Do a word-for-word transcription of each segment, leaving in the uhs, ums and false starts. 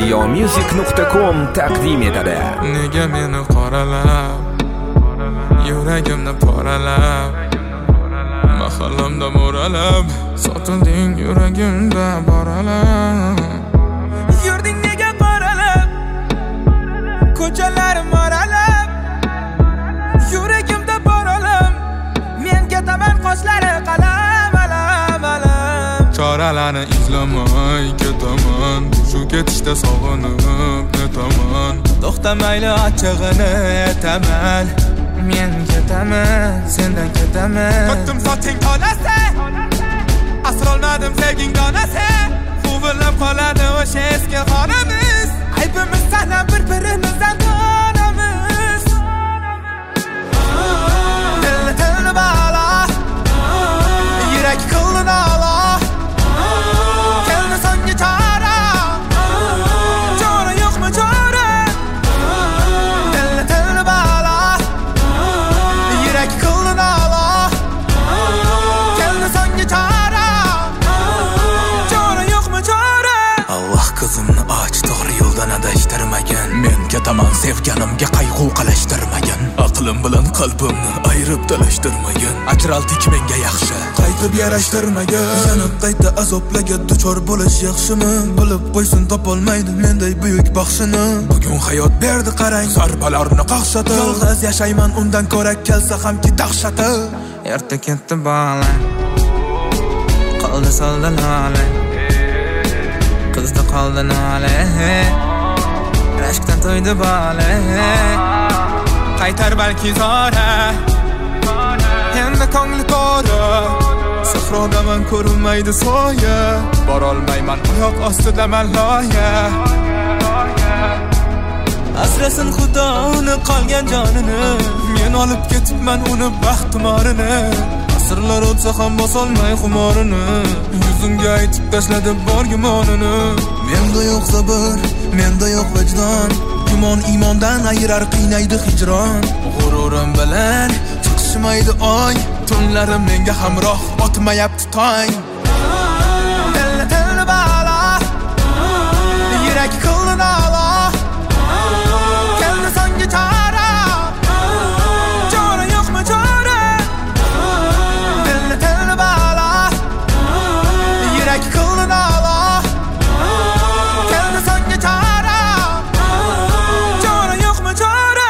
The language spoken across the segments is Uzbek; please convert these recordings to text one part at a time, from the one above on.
ziyo music nuqta com taqdim etadi. Nega meni qoralab, yuragimni poralab, mahallamda mo'ralab, sotilding yuragimda boralab. Yurding nega qoralab, ko'chalar moralab, yuragimda boralab, men ketaman qoshlari qalam alam alam. Choralarni izlamay ketaman, shu ketishda sog'inib netaman. To'xtamayli ochig'ini aytaman, men ketaman, sendan ketaman. To'xtim soting olasa, asrolmadim sevging donasi. Quvillab qoladi o'sha eski xonamiz, Aybimiz sanab bir-birimizdan donamiz. Dilni tilni bala, yurak qildi ala. Kelni so'nggi chora, chora yo'qmi chora? Dilni tilni bala, yurak qildi ala. Kelni so'nggi chora, chora yo'qmi chora? Allah qizimni och, to'g'ri yo'ldan adashtirmagan. Men ketaman sevganimga qayg'u qalashtirmagan. Aqlim bilan qalbimni ayirib talashtirmagan. Ajraldik menga yaxshi, qaytib yarashtirmagan. Yana qayta azoblarga duchor bo'lish yaxshimi? Bilib qo'ysin topolmaydi menday buyuk baxshini. Bugun hayot berdi qarang, zarbalarni qaqshatib. Yolg'iz yashayman undan ko'ra kelsa hamki dahshati. Erta ketdi bola, qoldi solda nola, qizda qoldi nola, rashkdan to'ydi bola. Qaytar balki zora, endi ko'ngli to'ra. Sahrodaman ko'rinmaydi soya, borolmayman oyoq ostidaman loya. Asrasin Xudo uni qolgan jonini, men olib ketibman uni baxtimorini. Asrlar o'tsa ham bosolmay xumorini, yuzimga aytib tashladi bor gumonini. Menda yo'q sabr, menda yo'q vijdon. Gumon iymondan ayirar, qiynaydi hijron. G'ururim bilan chiqishmaydi oy, tunlarim menga hamroh otmayapti tong. Dilni tilni bala, yurak qildi nala. Kelni so'nggi chora, chora yo'qmi chora? Dilni tilni bala, yurak qildi nala. Kelni so'nggi chora, chora yo'qmi chora?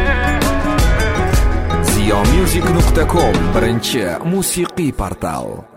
ziyo music nuqta com birinchi musiqiy portal.